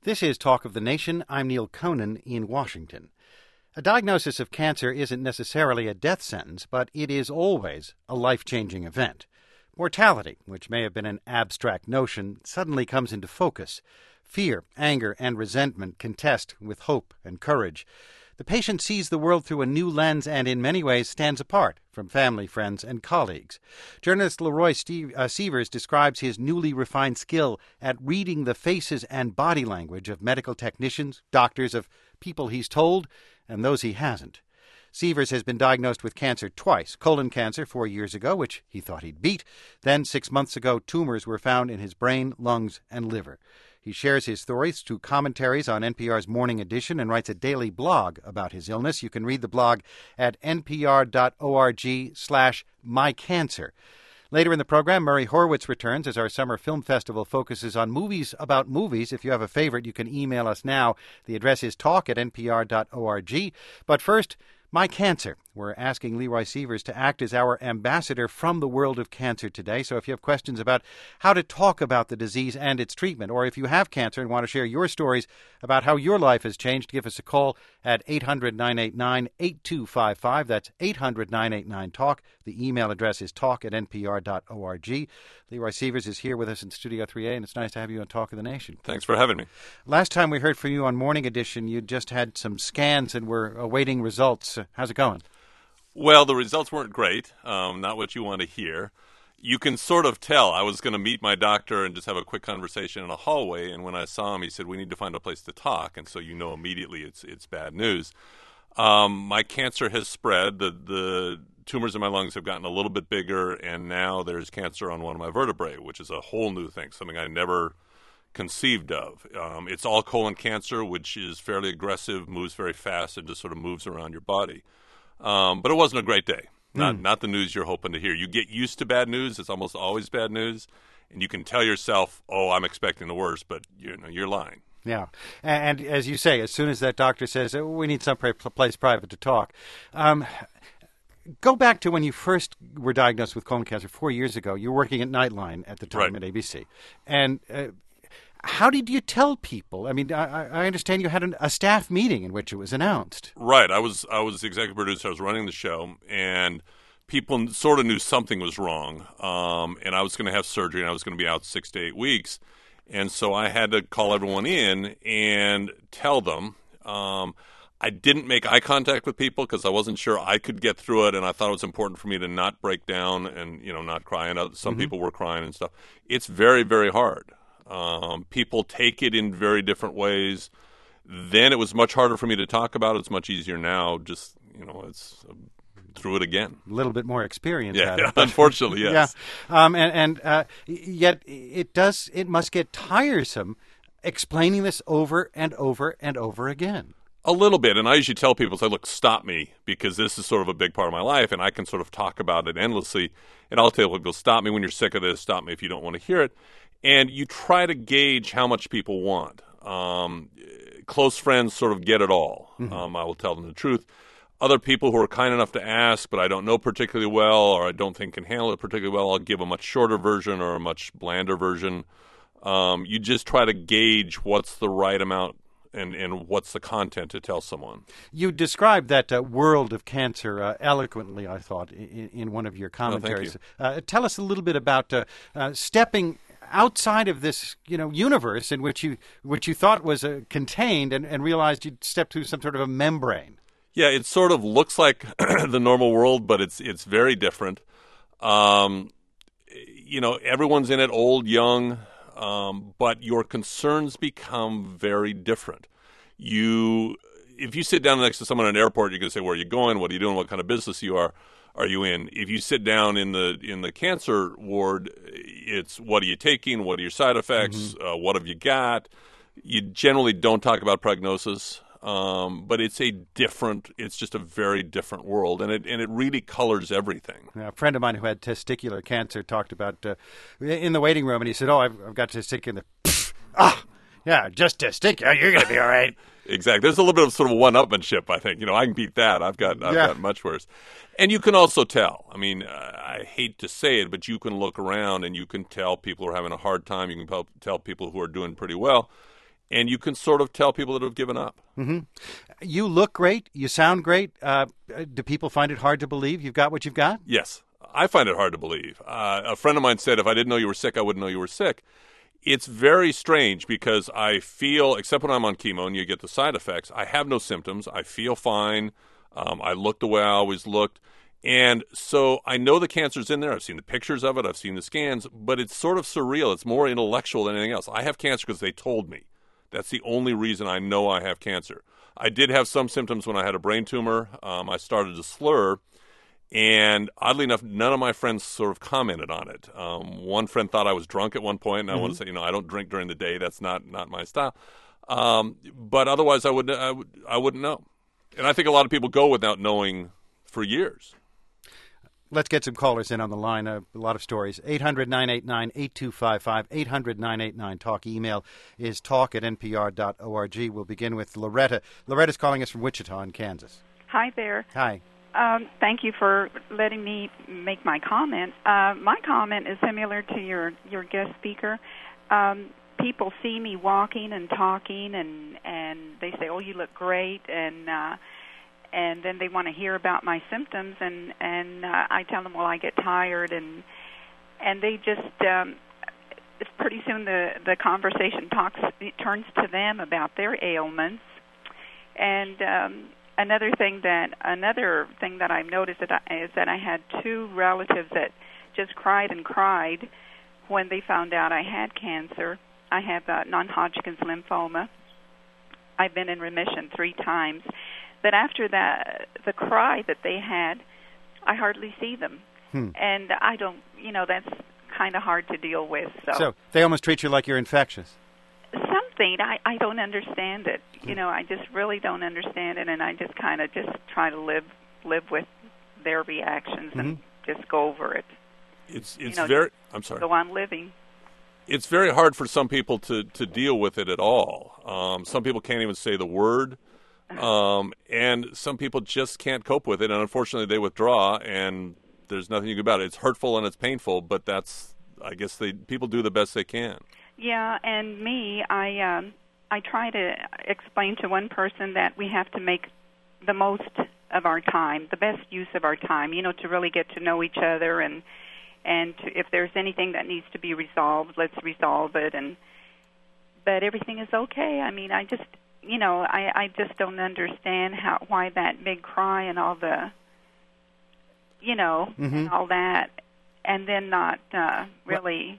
This is Talk of the Nation. I'm Neil Conan in Washington. A diagnosis of cancer isn't necessarily a death sentence, but it is always a life-changing event. Mortality, which may have been an abstract notion, suddenly comes into focus. Fear, anger, and resentment contest with hope and courage. The patient sees the world through a new lens and in many ways stands apart from family, friends, and colleagues. Journalist Leroy Sievers describes his newly refined skill at reading the faces and body language of medical technicians, doctors, of people he's told, and those he hasn't. Sievers has been diagnosed with cancer twice, colon cancer 4 years ago, which he thought he'd beat. Then, 6 months ago, tumors were found in his brain, lungs, and liver. He shares his stories through commentaries on NPR's Morning Edition and writes a daily blog about his illness. You can read the blog at npr.org/mycancer. Later in the program, Murray Horwitz returns as our summer film festival focuses on movies about movies. If you have a favorite, you can email us now. The address is talk@npr.org. But first, My Cancer. We're asking Leroy Sievers to act as our ambassador from the world of cancer today. So if you have questions about how to talk about the disease and its treatment, or if you have cancer and want to share your stories about how your life has changed, give us a call at 800-989-8255. That's 800-989-TALK. The email address is talk@npr.org. Leroy Sievers is here with us in Studio 3A, and it's nice to have you on Talk of the Nation. Thanks for having me. Last time we heard from you on Morning Edition, you just had some scans and were awaiting results. How's it going? Well, the results weren't great, not what you want to hear. You can sort of tell. I was going to meet my doctor and just have a quick conversation in a hallway, and when I saw him, he said, we need to find a place to talk, and so you know immediately it's bad news. My cancer has spread. The tumors in my lungs have gotten a little bit bigger, and now there's cancer on one of my vertebrae, which is a whole new thing, something I never conceived of. It's all colon cancer, which is fairly aggressive, moves very fast, and just sort of moves around your body. But it wasn't a great day. Not the news you're hoping to hear. You get used to bad news. It's almost always bad news. And you can tell yourself, oh, I'm expecting the worst, but you're lying. Yeah. And as you say, as soon as that doctor says, oh, we need some place private to talk. Go back to when you first were diagnosed with colon cancer 4 years ago. You were working at Nightline at the time at ABC. And how did you tell people? I mean, I understand you had a staff meeting in which it was announced. Right. I was the executive producer. I was running the show, and people sort of knew something was wrong. And I was going to have surgery, and I was going to be out 6 to 8 weeks. And so I had to call everyone in and tell them. I didn't make eye contact with people because I wasn't sure I could get through it, and I thought it was important for me to not break down and not cry. And some people were crying and stuff. It's very, very hard. People take it in very different ways. Then it was much harder for me to talk about. It's much easier now. Just, it's through it again. A little bit more experience. Yeah, unfortunately, yes. Yeah. Yet it must get tiresome explaining this over and over and over again. A little bit, and I usually tell people, say, look, stop me, because this is sort of a big part of my life, and I can sort of talk about it endlessly. And I'll tell people, stop me when you're sick of this, stop me if you don't want to hear it. And you try to gauge how much people want. Close friends sort of get it all. I will tell them the truth. Other people who are kind enough to ask, but I don't know particularly well, or I don't think can handle it particularly well, I'll give a much shorter version or a much blander version. You just try to gauge what's the right amount and what's the content to tell someone. You described that world of cancer eloquently, I thought, in one of your commentaries. Tell us a little bit about stepping outside of this, universe in which you thought was contained, and realized you'd stepped through some sort of a membrane. Yeah, it sort of looks like the normal world, but it's very different. Everyone's in it, old, young, but your concerns become very different. If you sit down next to someone at an airport, you can say, where are you going? What are you doing? What kind of business are you in? If you sit down in the cancer ward, it's what are you taking? What are your side effects? What have you got? You generally don't talk about prognosis, but it's just a very different world, and it really colors everything. A friend of mine who had testicular cancer talked about in the waiting room, and he said, "Oh, I've got testicular." Yeah, just testicular. You're going to be all right. Exactly. There's a little bit of sort of one-upmanship, I think. I can beat that. I've got much worse. And you can also tell. I mean, I hate to say it, but you can look around and you can tell people who are having a hard time. You can tell people who are doing pretty well. and you can sort of tell people that have given up. Mm-hmm. You look great. You sound great. Do people find it hard to believe you've got what you've got? Yes, I find it hard to believe. A friend of mine said, if I didn't know you were sick, I wouldn't know you were sick. It's very strange because I feel, except when I'm on chemo and you get the side effects, I have no symptoms. I feel fine. I look the way I always looked. And so I know the cancer's in there. I've seen the pictures of it. I've seen the scans. But it's sort of surreal. It's more intellectual than anything else. I have cancer because they told me. That's the only reason I know I have cancer. I did have some symptoms when I had a brain tumor. I started to slur. And oddly enough, none of my friends sort of commented on it. One friend thought I was drunk at one point, and I want to say, I don't drink during the day. That's not my style. But otherwise, I wouldn't know. And I think a lot of people go without knowing for years. Let's get some callers in on the line. A lot of stories. 800-989-8255, 800-989-TALK. Email is talk@npr.org. We'll begin with Loretta. Loretta's calling us from Wichita in Kansas. Hi there. Hi. Thank you for letting me make my comment. My comment is similar to your guest speaker. People see me walking and talking, and they say, "Oh, you look great," and then they want to hear about my symptoms, and I tell them, "Well, I get tired," and they just pretty soon the conversation turns to them about their ailments, and Another thing that I've noticed is that I had two relatives that just cried and cried when they found out I had cancer. I have non-Hodgkin's lymphoma. I've been in remission 3 times. But after that, the cry that they had, I hardly see them. And I don't, that's kind of hard to deal with. So they almost treat you like you're infectious. Something. I don't understand it. I just really don't understand it, and I just kind of just try to live with their reactions and just go over it. It's very. I'm sorry. Go on living. It's very hard for some people to deal with it at all. Some people can't even say the word, and some people just can't cope with it. And unfortunately, they withdraw, and there's nothing you can do about it. It's hurtful and it's painful, but I guess people do the best they can. Yeah, and me, I try to explain to one person that we have to make the most of our time, the best use of our time, to really get to know each other, and if there's anything that needs to be resolved, let's resolve it. But everything is okay. I mean, I just, I just don't understand why that big cry and all the, and all that. And then not really.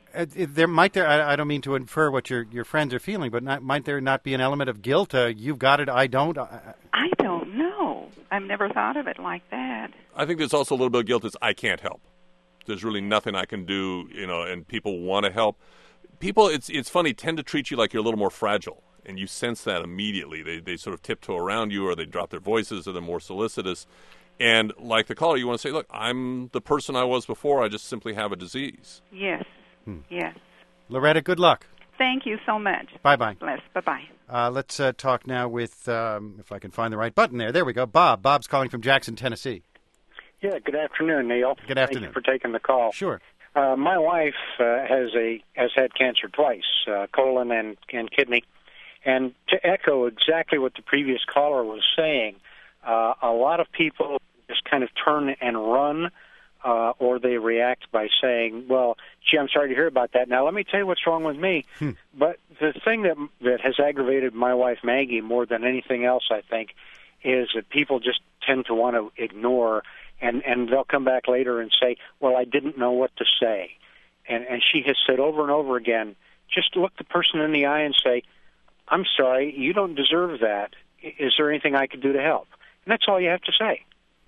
I don't mean to infer what your friends are feeling, but might there not be an element of guilt? You've got it, I don't. I don't know. I've never thought of it like that. I think there's also a little bit of guilt. Is I can't help. There's really nothing I can do, and people want to help. People, it's funny, tend to treat you like you're a little more fragile, and you sense that immediately. They sort of tiptoe around you, or they drop their voices, or they're more solicitous. And like the caller, you want to say, look, I'm the person I was before. I just simply have a disease. Yes. Yes. Loretta, good luck. Thank you so much. Bye-bye. Bless. Bye-bye. Let's talk now with, if I can find the right button there. There we go. Bob. Bob's calling from Jackson, Tennessee. Yeah, good afternoon, Neil. Good afternoon. Thank you for taking the call. Sure. My wife has had cancer twice, colon and kidney. And to echo exactly what the previous caller was saying, a lot of people just kind of turn and run, or they react by saying, well, gee, I'm sorry to hear about that. Now, let me tell you what's wrong with me. But the thing that has aggravated my wife, Maggie, more than anything else, I think, is that people just tend to want to ignore, and they'll come back later and say, well, I didn't know what to say. And she has said over and over again, just look the person in the eye and say, I'm sorry, you don't deserve that. Is there anything I could do to help? And that's all you have to say.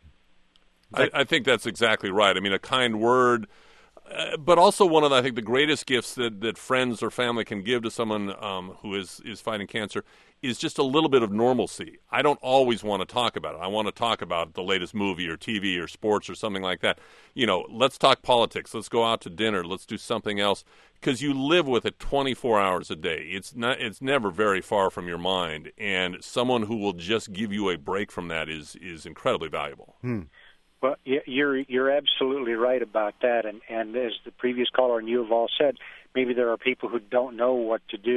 I think that's exactly right. I mean, a kind word, but also one of the, I think, the greatest gifts that friends or family can give to someone who is fighting cancer is just a little bit of normalcy. I don't always want to talk about it. I want to talk about the latest movie or TV or sports or something like that. Let's talk politics. Let's go out to dinner. Let's do something else, because you live with it 24 hours a day. It's never very far from your mind, and someone who will just give you a break from that is incredibly valuable. Well, you're absolutely right about that, and as the previous caller and you have all said, maybe there are people who don't know what to do.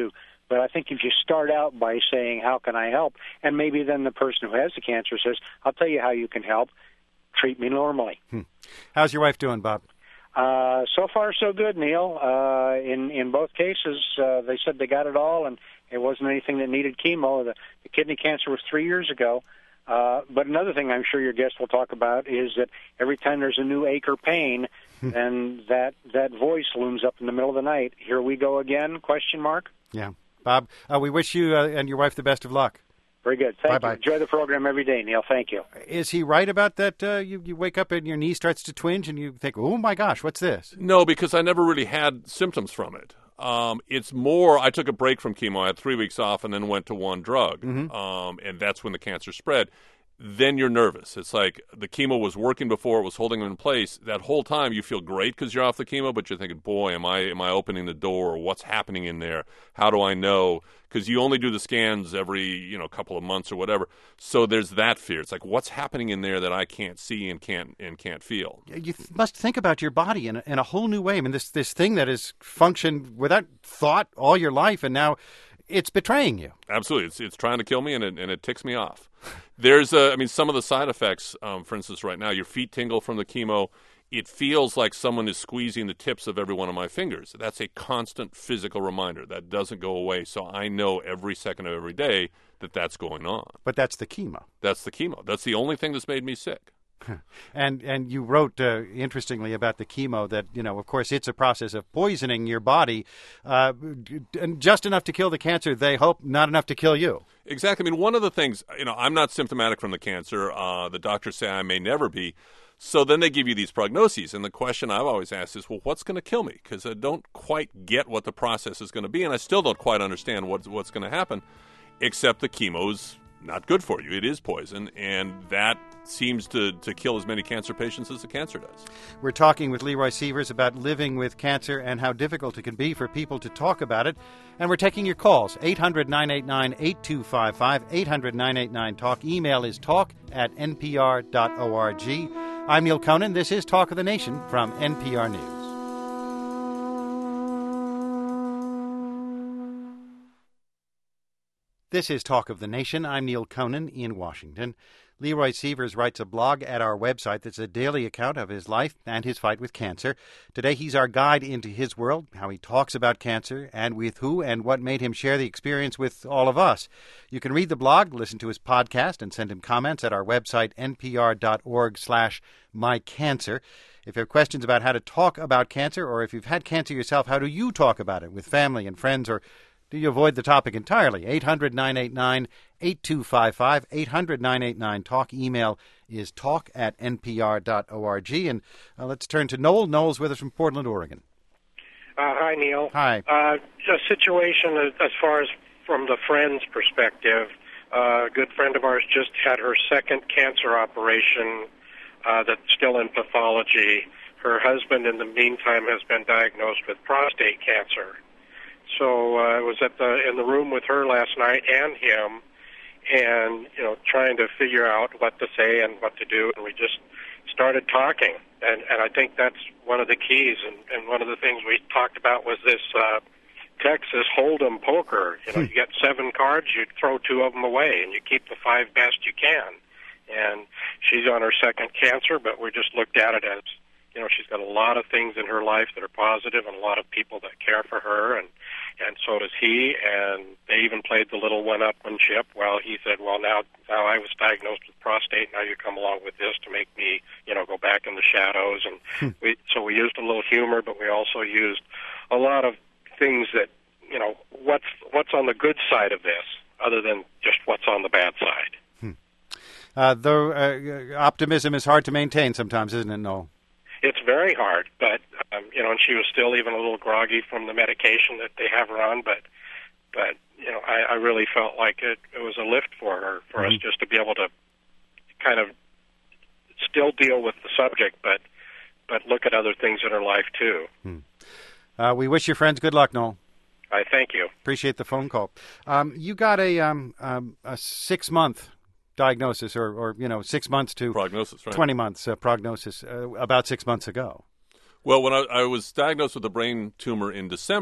But I think if you start out by saying, how can I help? And maybe then the person who has the cancer says, I'll tell you how you can help. Treat me normally. How's your wife doing, Bob? So far, so good, Neil. In both cases, they said they got it all, and it wasn't anything that needed chemo. The kidney cancer was 3 years ago. But another thing I'm sure your guest will talk about is that every time there's a new ache or pain, then that voice looms up in the middle of the night. Here we go again, question mark? Yeah. Bob, we wish you and your wife the best of luck. Very good. Thank Bye-bye. you. Enjoy the program every day, Neil. Thank you. Is he right about that? You wake up and your knee starts to twinge and you think, oh, my gosh, what's this? No, because I never really had symptoms from it. It's more, I took a break from chemo. I had 3 weeks off and then went to one drug. And that's when the cancer spread. Then you're nervous. It's like the chemo was working before, it was holding them in place. That whole time you feel great because you're off the chemo, but you're thinking, boy, am I opening the door? What's happening in there? How do I know? Because you only do the scans every couple of months or whatever. So there's that fear. It's like, what's happening in there that I can't see and can't feel? You must think about your body in a whole new way. I mean, this thing that has functioned without thought all your life, and now it's betraying you. Absolutely. It's trying to kill me, and it ticks me off. There's some of the side effects, for instance, right now, your feet tingle from the chemo. It feels like someone is squeezing the tips of every one of my fingers. That's a constant physical reminder. That doesn't go away. So I know every second of every day that that's going on. But that's the chemo. That's the chemo. That's the only thing that's made me sick. And you wrote, interestingly, about the chemo that, of course, it's a process of poisoning your body, and just enough to kill the cancer, they hope, not enough to kill you. Exactly. I mean, one of the things, I'm not symptomatic from the cancer. The doctors say I may never be. So then they give you these prognoses. And the question I've always asked is, well, what's going to kill me? Because I don't quite get what the process is going to be. And I still don't quite understand what's going to happen, except the chemo's not good for you. It is poison. And that seems to kill as many cancer patients as the cancer does. We're talking with Leroy Sievers about living with cancer and how difficult it can be for people to talk about it. And we're taking your calls, 800-989-8255, 800-989-TALK. Email is talk@npr.org. I'm Neil Conan. This is Talk of the Nation from NPR News. This is Talk of the Nation. I'm Neil Conan in Washington. Leroy Sievers writes a blog at our website that's a daily account of his life and his fight with cancer. Today he's our guide into his world, how he talks about cancer, and with who and what made him share the experience with all of us. You can read the blog, listen to his podcast, and send him comments at our website, npr.org/mycancer. If you have questions about how to talk about cancer, or if you've had cancer yourself, how do you talk about it with family and friends, or do you avoid the topic entirely? 800-989-8255, 800-989-TALK. Email is talk@npr.org. And let's turn to Noel. Noel's with us from Portland, Oregon. Hi, Neil. Hi. A situation as far as from the friend's perspective. A good friend of ours just had her second cancer operation that's still in pathology. Her husband, in the meantime, has been diagnosed with prostate cancer. So I was in the room with her last night and him, and trying to figure out what to say and what to do, and we just started talking, and I think that's one of the keys, and one of the things we talked about was this Texas Hold'em poker. You get 7 cards, you throw 2 of them away, and you keep the 5 best you can. And she's on her second cancer, but we just looked at it as she's got a lot of things in her life that are positive and a lot of people that care for her, and so does he. And they even played the little one-upmanship. Well, he said, well, now I was diagnosed with prostate, now you come along with this to make me, go back in the shadows. And we used a little humor, but we also used a lot of things that, what's on the good side of this other than just what's on the bad side. Though optimism is hard to maintain sometimes, isn't it, Noel? It's very hard, but and she was still even a little groggy from the medication that they have her on. But I really felt like it was a lift for her, for us just to be able to kind of still deal with the subject, but look at other things in her life too. We wish your friends good luck, Noel. I thank you. Appreciate the phone call. You got a 6-month diagnosis, or 6 months to prognosis, right? 20 months prognosis about 6 months ago. Well, when I was diagnosed with a brain tumor in December,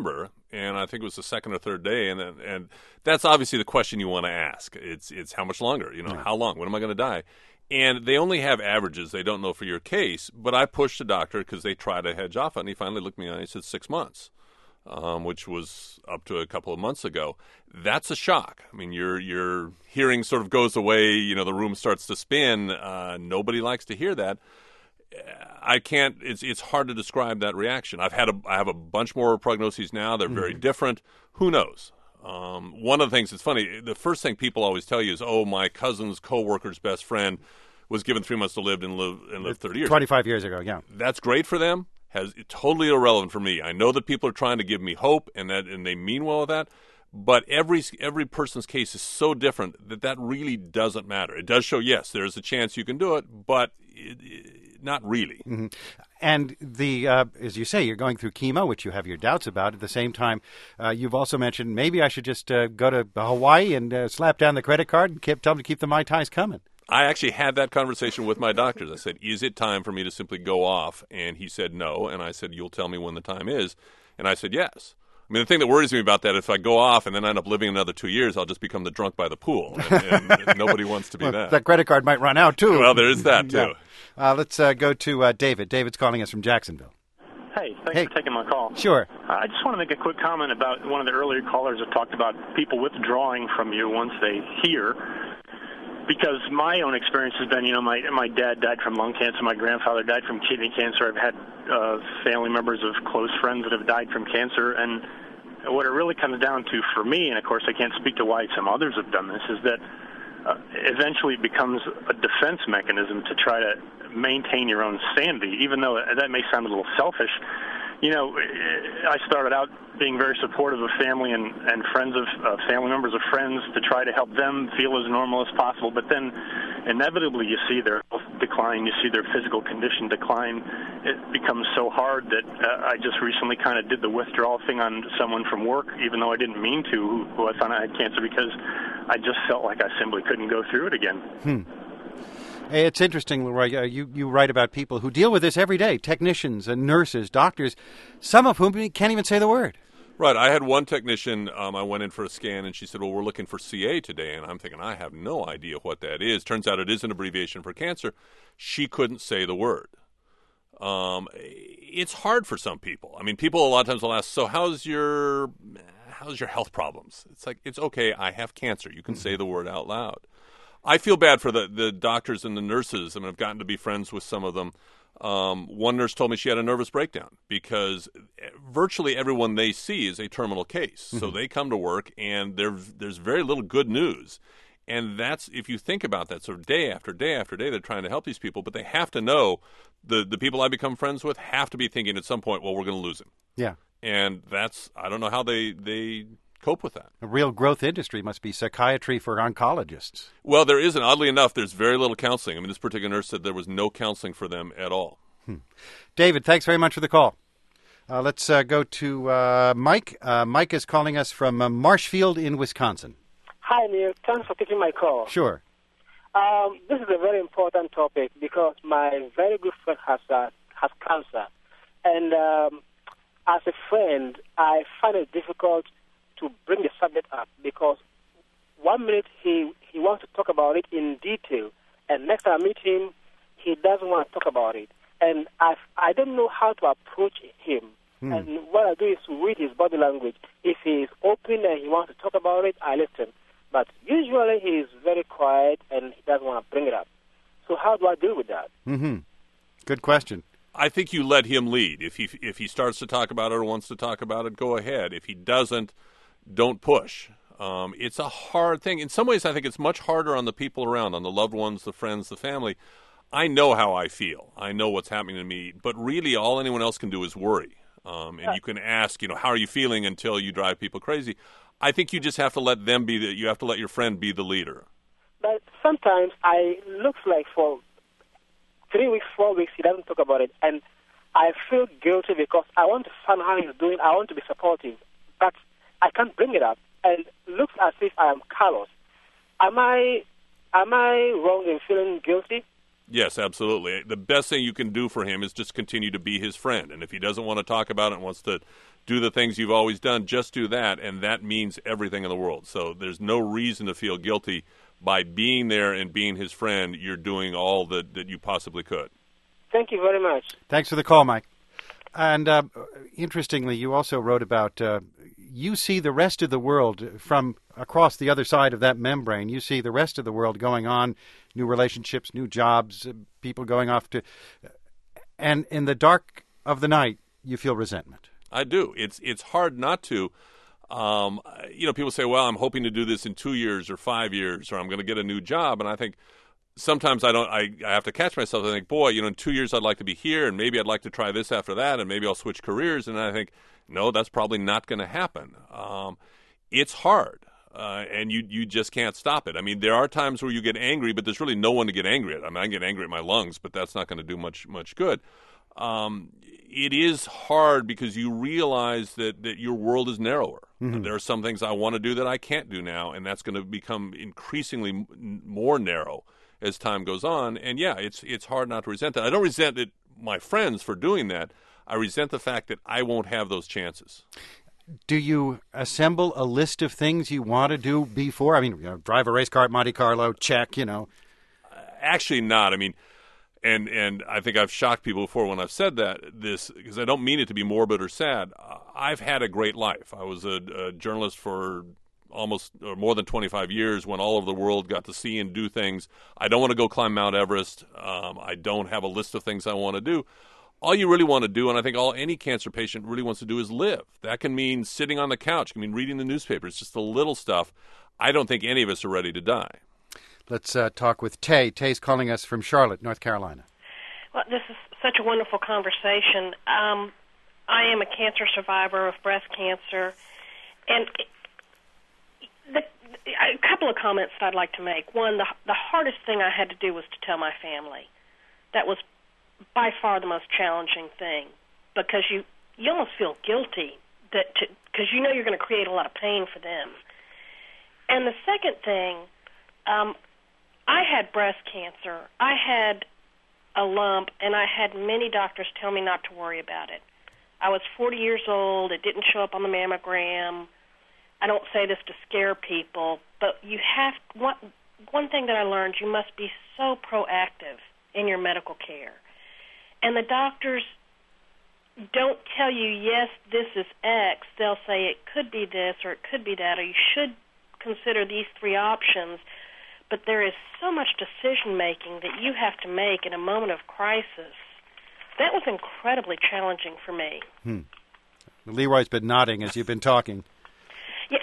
and I think it was the second or third day, and that's obviously the question you want to ask. It's how much longer? How long? When am I going to die? And they only have averages. They don't know for your case. But I pushed the doctor because they try to hedge off it, and he finally looked me in and he said 6 months, which was up to a couple of months ago. That's a shock. I mean, your hearing sort of goes away. The room starts to spin. Nobody likes to hear that. I can't. It's hard to describe that reaction. I have a bunch more prognoses now. They're very different. Who knows? One of the things that's funny, the first thing people always tell you is, "Oh, my cousin's coworker's best friend was given 3 months to live and lived 30 years." 25 years ago, yeah. That's great for them. It's totally irrelevant for me. I know that people are trying to give me hope, and they mean well with that. But every person's case is so different that really doesn't matter. It does show, yes, there's a chance you can do it, but not really. Mm-hmm. And as you say, you're going through chemo, which you have your doubts about. At the same time, you've also mentioned maybe I should just go to Hawaii and slap down the credit card and tell them to keep the Mai Tais coming. I actually had that conversation with my doctors. I said, is it time for me to simply go off? And he said no. And I said, you'll tell me when the time is. And I said, yes. I mean, the thing that worries me about that, if I go off and then I end up living another 2 years, I'll just become the drunk by the pool. And nobody wants to be that. That credit card might run out, too. Well, there is that, too. Yeah. Let's go to David. David's calling us from Jacksonville. Hey, thanks for taking my call. Sure. I just want to make a quick comment about one of the earlier callers that talked about people withdrawing from you once they hear. Because my own experience has been, my dad died from lung cancer, my grandfather died from kidney cancer. I've had family members of close friends that have died from cancer. And what it really comes down to for me, and of course I can't speak to why some others have done this, is that eventually it becomes a defense mechanism to try to maintain your own sanity, even though that may sound a little selfish. I started out being very supportive of family and friends of family members of friends to try to help them feel as normal as possible. But then inevitably you see their health decline, you see their physical condition decline. It becomes so hard that I just recently kind of did the withdrawal thing on someone from work, even though I didn't mean to, who I found out had cancer, because I just felt like I simply couldn't go through it again. It's interesting, Leroy. You write about people who deal with this every day, technicians and nurses, doctors, some of whom can't even say the word. Right. I had one technician, I went in for a scan, and she said, well, we're looking for CA today. And I'm thinking, I have no idea what that is. Turns out it is an abbreviation for cancer. She couldn't say the word. It's hard for some people. I mean, people a lot of times will ask, so how's your health problems? It's like, it's okay, I have cancer. You can say the word out loud. I feel bad for the doctors and the nurses. I mean, I've gotten to be friends with some of them. One nurse told me she had a nervous breakdown because virtually everyone they see is a terminal case. So they come to work and there's very little good news. And that's, if you think about that, sort of day after day after day, they're trying to help these people, but they have to know, the people I become friends with have to be thinking at some point, well, we're going to lose him. Yeah. And that's, I don't know how they cope with that. A real growth industry must be psychiatry for oncologists. Well, there isn't. Oddly enough, there's very little counseling. I mean, this particular nurse said there was no counseling for them at all. David, thanks very much for the call. Let's go to Mike. Mike is calling us from Marshfield in Wisconsin. Hi, Neil. Thanks for taking my call. Sure. This is a very important topic because my very good friend has cancer. And as a friend, I find it difficult to bring the subject up because 1 minute he wants to talk about it in detail, and next time I meet him, he doesn't want to talk about it. And I don't know how to approach him. And what I do is read his body language. If he is open and he wants to talk about it, I listen. But usually he is very quiet and he doesn't want to bring it up. So how do I deal with that? Good question. I think you let him lead. If he starts to talk about it or wants to talk about it, go ahead. If he doesn't, don't push. It's a hard thing. In some ways, I think it's much harder on the people around, on the loved ones, the friends, the family. I know how I feel. I know what's happening to me. But really, all anyone else can do is worry. And you can ask, how are you feeling until you drive people crazy. I think you just have to let them you have to let your friend be the leader. But sometimes looks like for 3 weeks, 4 weeks, he doesn't talk about it. And I feel guilty because I want to find how he's doing. I want to be supportive. But I can't bring it up. And it looks as if I am callous. Am I wrong in feeling guilty? Yes, absolutely. The best thing you can do for him is just continue to be his friend. And if he doesn't want to talk about it and wants to do the things you've always done, just do that, and that means everything in the world. So there's no reason to feel guilty. By being there and being his friend, you're doing all that you possibly could. Thank you very much. Thanks for the call, Mike. And interestingly, you also wrote about you see the rest of the world from across the other side of that membrane. You see the rest of the world going on, new relationships, new jobs, people going off to... And in the dark of the night, you feel resentment. I do. It's hard not to. People say, well, I'm hoping to do this in 2 years or 5 years, or I'm going to get a new job. And I think sometimes I have to catch myself. I think, boy, in 2 years I'd like to be here, and maybe I'd like to try this after that, and maybe I'll switch careers. And I think, no, that's probably not going to happen. It's hard, and you just can't stop it. I mean, there are times where you get angry, but there's really no one to get angry at. I mean, I can get angry at my lungs, but that's not going to do much good. It is hard because you realize that your world is narrower. Mm-hmm. There are some things I want to do that I can't do now, and that's going to become increasingly more narrow as time goes on. And yeah, it's hard not to resent that. I don't resent my friends for doing that. I resent the fact that I won't have those chances. Do you assemble a list of things you want to do before? I mean, drive a race car at Monte Carlo, check, Actually not. I mean, and I think I've shocked people before when I've said this, because I don't mean it to be morbid or sad. I've had a great life. I was a journalist for almost or more than 25 years, when all over the world got to see and do things. I don't want to go climb Mount Everest. I don't have a list of things I want to do. All you really want to do, and I think any cancer patient really wants to do, is live. That can mean sitting on the couch. It can mean reading the newspaper. It's just the little stuff. I don't think any of us are ready to die. Let's talk with Tay. Tay's calling us from Charlotte, North Carolina. Well, this is such a wonderful conversation. I am a cancer survivor of breast cancer, and a couple of comments that I'd like to make. One, the hardest thing I had to do was to tell my family. That was by far the most challenging thing, because you almost feel guilty because you know you're going to create a lot of pain for them. And the second thing, I had breast cancer. I had a lump, and I had many doctors tell me not to worry about it. I was 40 years old. It didn't show up on the mammogram. I don't say this to scare people, but you have one thing that I learned: you must be so proactive in your medical care. And the doctors don't tell you, yes, this is X. They'll say it could be this or it could be that, or you should consider these 3 options. But there is so much decision-making that you have to make in a moment of crisis. That was incredibly challenging for me. Leroy's been nodding as you've been talking. Yeah,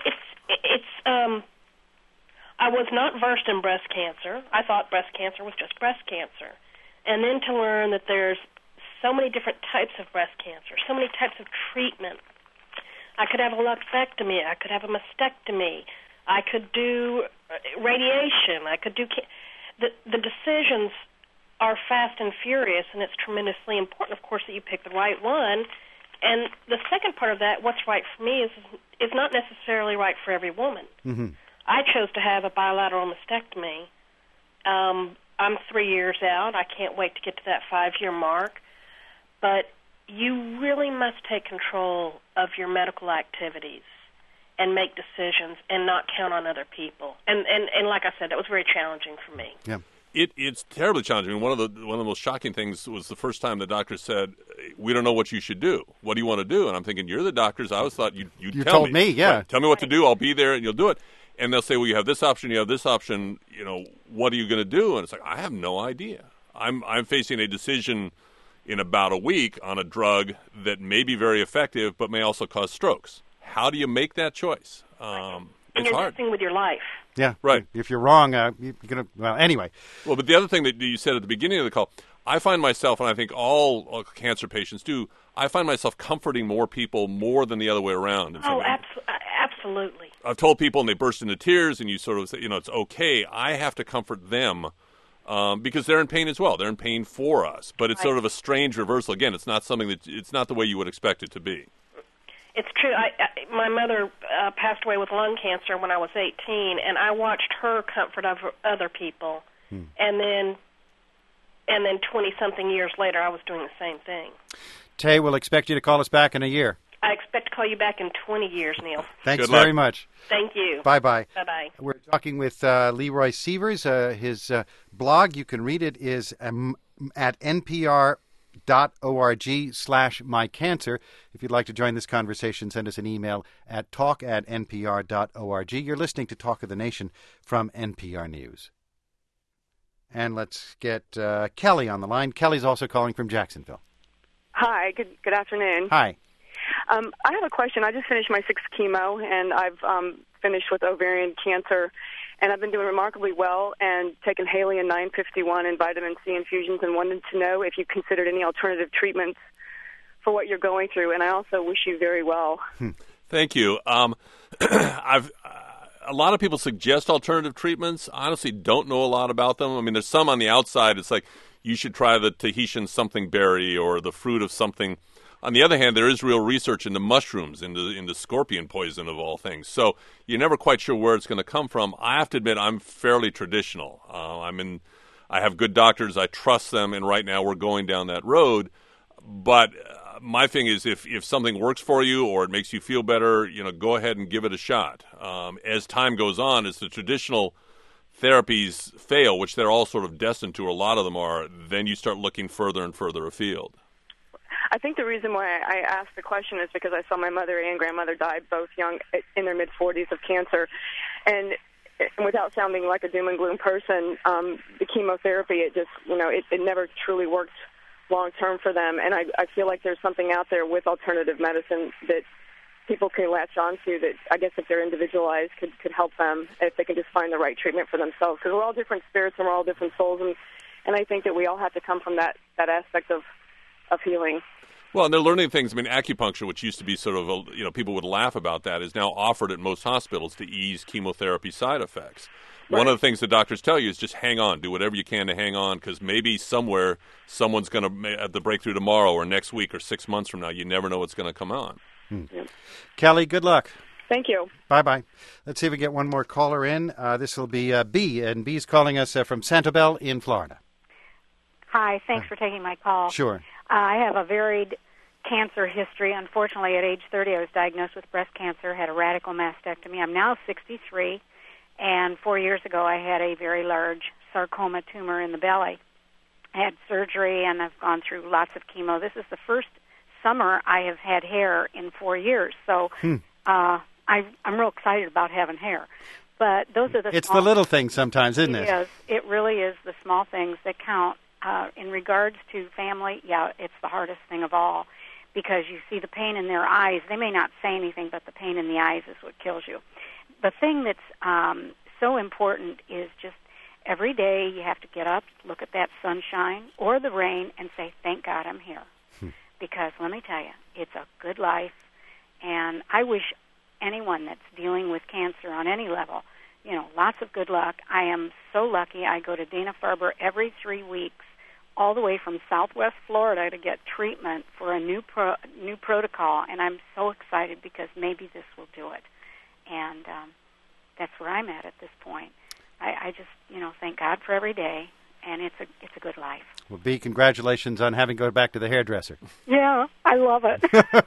I was not versed in breast cancer. I thought breast cancer was just breast cancer. And then to learn that there's so many different types of breast cancer, so many types of treatment. I could have a lumpectomy. I could have a mastectomy. I could do radiation. I could do... The decisions are fast and furious, and it's tremendously important, of course, that you pick the right one. And the second part of that, what's right for me, is not necessarily right for every woman. Mm-hmm. I chose to have a bilateral mastectomy. I'm 3 years out. I can't wait to get to that 5-year mark. But you really must take control of your medical activities and make decisions and not count on other people. And like I said, that was very challenging for me. Yeah. It's terribly challenging. I mean, one of the most shocking things was the first time the doctor said, "We don't know what you should do. What do you want to do?" And I'm thinking, you're the doctors. I always thought you tell told me, yeah. Right, tell me what to do. I'll be there, and you'll do it. And they'll say, well, you have this option, you have this option. What are you going to do? And it's like, I have no idea. I'm facing a decision in about a week on a drug that may be very effective, but may also cause strokes. How do you make that choice? And it's you're hard. messing with your life. Yeah, right. If you're wrong, you're going to... Well, anyway. Well, but the other thing that you said at the beginning of the call, I find myself, and I think all cancer patients do, I find myself comforting more people more than the other way around. Absolutely. I've told people, and they burst into tears, and you sort of say, it's okay. I have to comfort them because they're in pain as well. They're in pain for us. But it's sort of a strange reversal. Again, it's not something it's not the way you would expect it to be. It's true. My mother passed away with lung cancer when I was 18, and I watched her comfort other people. And then 20-something years later, I was doing the same thing. Tay, we'll expect you to call us back in a year. I expect to call you back in 20 years, Neil. Thanks Good luck. very much. Thank you. Bye-bye. Bye-bye. We're talking with Leroy Sievers. His blog, you can read it, is at npr.org/mycancer. If you'd like to join this conversation, send us an email at talk@npr.org. You're listening to Talk of the Nation from NPR News. And let's get Kelly on the line. Kelly's also calling from Jacksonville. Hi, good afternoon. Hi. I have a question. I just finished my 6th chemo, and I've finished with ovarian cancer, and I've been doing remarkably well and taken Halion 951 and vitamin C infusions, and wanted to know if you considered any alternative treatments for what you're going through, and I also wish you very well. Thank you. A lot of people suggest alternative treatments. I honestly don't know a lot about them. I mean, there's some on the outside. It's like you should try the Tahitian something berry or the fruit of something. On the other hand, there is real research into mushrooms, into scorpion poison of all things. So you're never quite sure where it's going to come from. I have to admit, I'm fairly traditional. I have good doctors. I trust them, and right now we're going down that road. But my thing is, if something works for you or it makes you feel better, go ahead and give it a shot. As time goes on, as the traditional therapies fail, which they're all sort of destined to, a lot of them are, then you start looking further and further afield. I think the reason why I asked the question is because I saw my mother and grandmother died both young, in their mid-40s of cancer. And without sounding like a doom and gloom person, the chemotherapy, it just, it never truly worked long-term for them. And I feel like there's something out there with alternative medicine that people can latch onto that, I guess, if they're individualized, could help them if they can just find the right treatment for themselves. Because we're all different spirits and we're all different souls. And I think that we all have to come from that aspect of healing. Well, and they're learning things. I mean, acupuncture, which used to be sort of, people would laugh about that, is now offered at most hospitals to ease chemotherapy side effects. Right. One of the things the doctors tell you is just hang on, do whatever you can to hang on, because maybe somewhere someone's going to have the breakthrough tomorrow or next week or 6 months from now. You never know what's going to come on. Yep. Kelly, good luck. Thank you. Bye-bye. Let's see if we get one more caller in. This will be B, and B's calling us from Sanibel in Florida. Hi, thanks for taking my call. Sure. I have a varied cancer history. Unfortunately, at age 30, I was diagnosed with breast cancer, had a radical mastectomy. I'm now 63, and 4 years ago I had a very large sarcoma tumor in the belly. I had surgery, and I've gone through lots of chemo. This is the first summer I have had hair in 4 years, so I'm real excited about having hair. But those are It's the little things sometimes, isn't it? Yes, it really is the small things that count. In regards to family, it's the hardest thing of all, because you see the pain in their eyes. They may not say anything, but the pain in the eyes is what kills you. The thing that's so important is just every day you have to get up, look at that sunshine or the rain, and say, thank God I'm here. Because let me tell you, it's a good life, and I wish anyone that's dealing with cancer on any level, lots of good luck. I am so lucky. I go to Dana-Farber every 3 weeks, all the way from Southwest Florida, to get treatment for a new protocol, and I'm so excited because maybe this will do it. And that's where I'm at this point. I just, thank God for every day, and it's a good life. Well, B, congratulations on having to go back to the hairdresser. Yeah, I love it.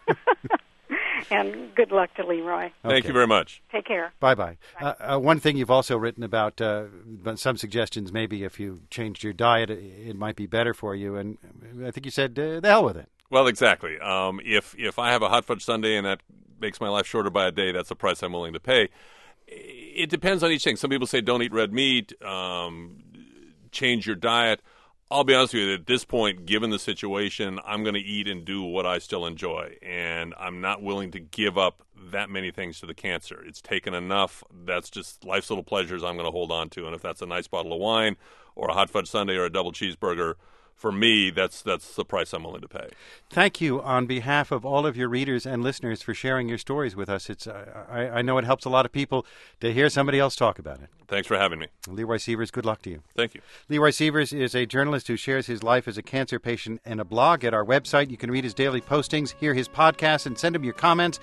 And good luck to Leroy. Thank you very much. Take care. Bye-bye. One thing you've also written about, some suggestions, maybe if you changed your diet, it might be better for you. And I think you said, the hell with it. Well, exactly. If I have a hot fudge sundae and that makes my life shorter by a day, that's the price I'm willing to pay. It depends on each thing. Some people say don't eat red meat, change your diet. I'll be honest with you, at this point, given the situation, I'm going to eat and do what I still enjoy, and I'm not willing to give up that many things to the cancer. It's taken enough. That's just life's little pleasures I'm going to hold on to, and if that's a nice bottle of wine or a hot fudge sundae or a double cheeseburger, for me, that's the price I'm willing to pay. Thank you on behalf of all of your readers and listeners for sharing your stories with us. I know it helps a lot of people to hear somebody else talk about it. Thanks for having me. Leroy Sievers, good luck to you. Thank you. Leroy Sievers is a journalist who shares his life as a cancer patient in a blog. At our website, you can read his daily postings, hear his podcasts, and send him your comments.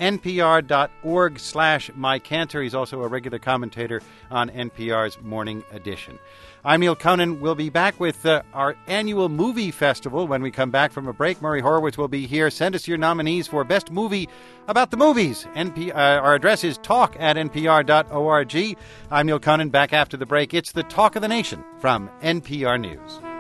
npr.org/mycancer. He's also a regular commentator on NPR's Morning Edition. I'm Neil Conan. We'll be back with our annual movie festival when we come back from a break. Murray Horowitz will be here. Send us your nominees for Best Movie about the movies. Our address is talk@npr.org. I'm Neil Conan, back after the break. It's the Talk of the Nation from NPR News.